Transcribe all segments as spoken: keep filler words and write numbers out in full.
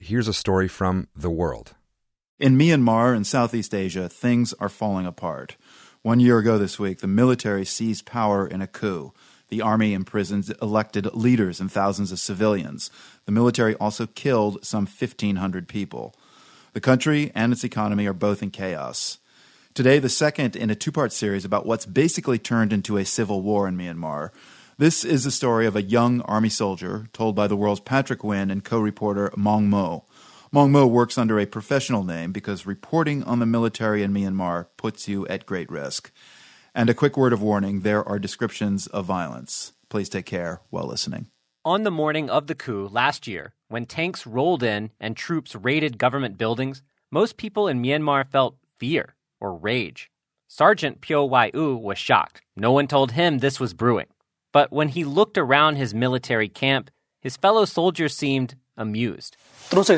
here's a story from The World. In Myanmar and Southeast Asia, things are falling apart. One year ago this week, the military seized power in a coup. The army imprisoned elected leaders and thousands of civilians. The military also killed some fifteen hundred people. The country and its economy are both in chaos. Today, the second in a two-part series about what's basically turned into a civil war in Myanmar. This is the story of a young army soldier told by The World's Patrick Wynn and co-reporter Maung Mo. Maung Mo works under a professional name because reporting on the military in Myanmar puts you at great risk. And a quick word of warning, there are descriptions of violence. Please take care while listening. On the morning of the coup last year, when tanks rolled in and troops raided government buildings, most people in Myanmar felt fear or rage. Sergeant Pyo Wai-u was shocked. No one told him this was brewing. But when he looked around his military camp, his fellow soldiers seemed amused. He says,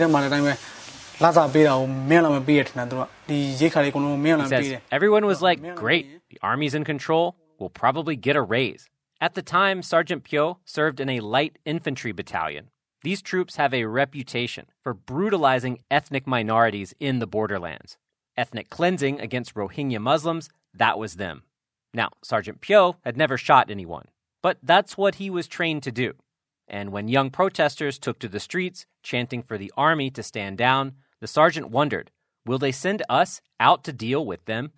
everyone was like, great, the army's in control, we'll probably get a raise. At the time, Sergeant Pyo served in a light infantry battalion. These troops have a reputation for brutalizing ethnic minorities in the borderlands. Ethnic cleansing against Rohingya Muslims, that was them. Now, Sergeant Pyo had never shot anyone, but that's what he was trained to do. And when young protesters took to the streets, chanting for the army to stand down, the sergeant wondered, will they send us out to deal with them?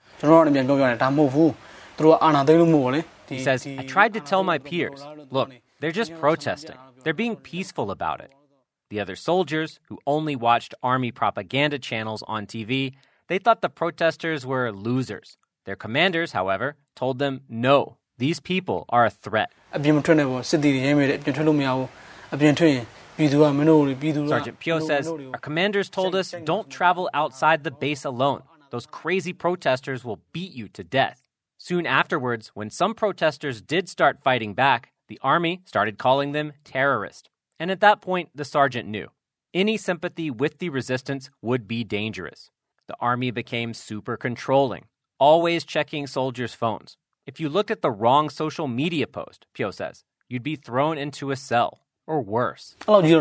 He says, I tried to tell my peers, look, they're just protesting. They're being peaceful about it. The other soldiers, who only watched army propaganda channels on T V, they thought the protesters were losers. Their commanders, however, told them, no, these people are a threat. Sergeant Pyo says, our commanders told us, don't travel outside the base alone. Those crazy protesters will beat you to death. Soon afterwards, when some protesters did start fighting back, the army started calling them terrorists. And at that point, the sergeant knew. Any sympathy with the resistance would be dangerous. The army became super controlling, always checking soldiers' phones. If you looked at the wrong social media post, Pyo says, you'd be thrown into a cell, or worse.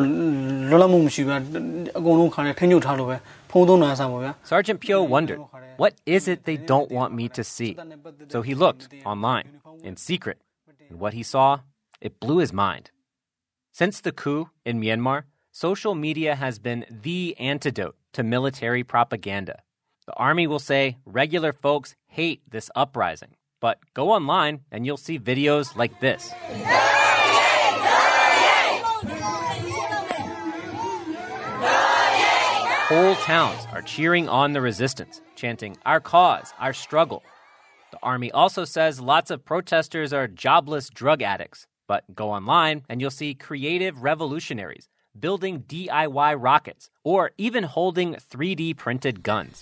Sergeant Pyo wondered, what is it they don't want me to see? So he looked online, in secret, and what he saw, it blew his mind. Since the coup in Myanmar, social media has been the antidote to military propaganda. The army will say regular folks hate this uprising, but go online and you'll see videos like this. Whole towns are cheering on the resistance, chanting, our cause, our struggle. The army also says lots of protesters are jobless drug addicts, but go online and you'll see creative revolutionaries building D I Y rockets or even holding three D printed guns.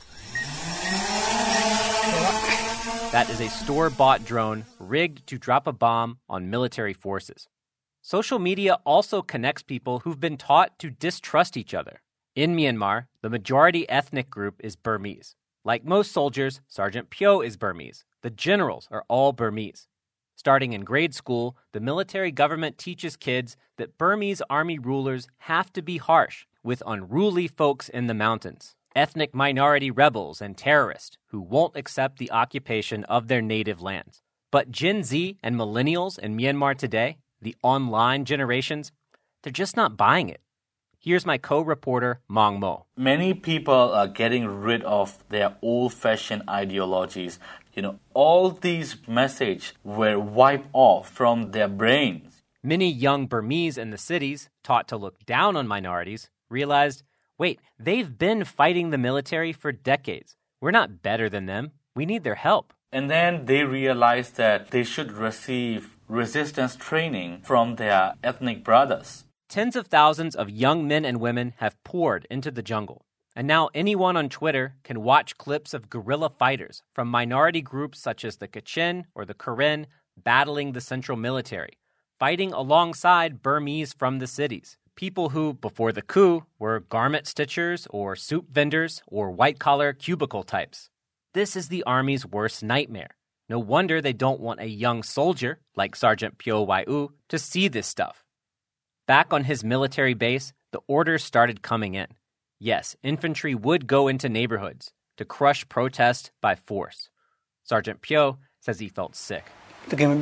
That is a store-bought drone rigged to drop a bomb on military forces. Social media also connects people who've been taught to distrust each other. In Myanmar, the majority ethnic group is Burmese. Like most soldiers, Sergeant Pyo is Burmese. The generals are all Burmese. Starting in grade school, the military government teaches kids that Burmese army rulers have to be harsh with unruly folks in the mountains, ethnic minority rebels and terrorists who won't accept the occupation of their native lands. But Gen Z and millennials in Myanmar today, the online generations, they're just not buying it. Here's my co-reporter, Maung Mo. Many people are getting rid of their old-fashioned ideologies. You know, all these messages were wiped off from their brains. Many young Burmese in the cities, taught to look down on minorities, realized, wait, they've been fighting the military for decades. We're not better than them. We need their help. And then they realized that they should receive resistance training from their ethnic brothers. Tens of thousands of young men and women have poured into the jungle. And now anyone on Twitter can watch clips of guerrilla fighters from minority groups such as the Kachin or the Karen battling the central military, fighting alongside Burmese from the cities, people who, before the coup, were garment stitchers or soup vendors or white-collar cubicle types. This is the army's worst nightmare. No wonder they don't want a young soldier like Sergeant Pyo Wai-u to see this stuff. Back on his military base, the orders started coming in. Yes, infantry would go into neighborhoods to crush protest by force. Sergeant Pyo says he felt sick. He asked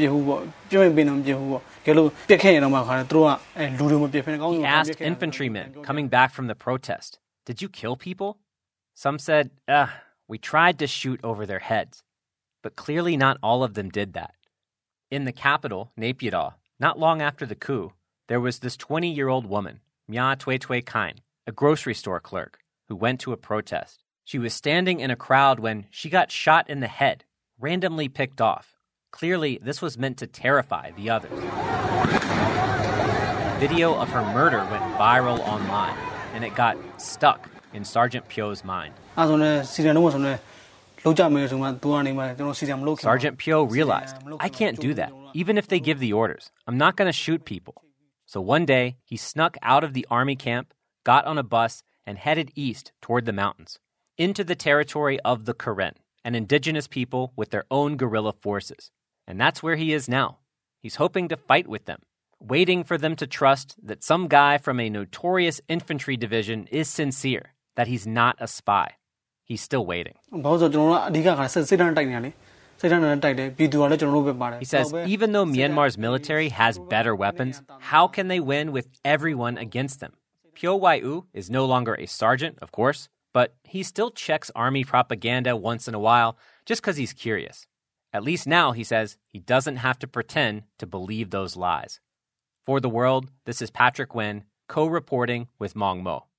infantrymen coming back from the protest, "Did you kill people?" Some said, "Ugh, we tried to shoot over their heads." But clearly not all of them did that. In the capital, Naypyidaw, not long after the coup, there was this twenty-year-old woman, Mya Twe Twe Kain, a grocery store clerk, who went to a protest. She was standing in a crowd when she got shot in the head, randomly picked off. Clearly, this was meant to terrify the others. Video of her murder went viral online, and it got stuck in Sergeant Pyo's mind. Sergeant Pyo realized, I can't do that, even if they give the orders. I'm not going to shoot people. So one day, he snuck out of the army camp, got on a bus, and headed east toward the mountains, into the territory of the Karen, an indigenous people with their own guerrilla forces. And that's where he is now. He's hoping to fight with them, waiting for them to trust that some guy from a notorious infantry division is sincere, that he's not a spy. He's still waiting. He says even though Myanmar's military has better weapons, how can they win with everyone against them? Pyo Wai-u is no longer a sergeant, of course, but he still checks army propaganda once in a while just because he's curious. At least now, he says, he doesn't have to pretend to believe those lies. For The World, this is Patrick Nguyen, co-reporting with Mong Mo.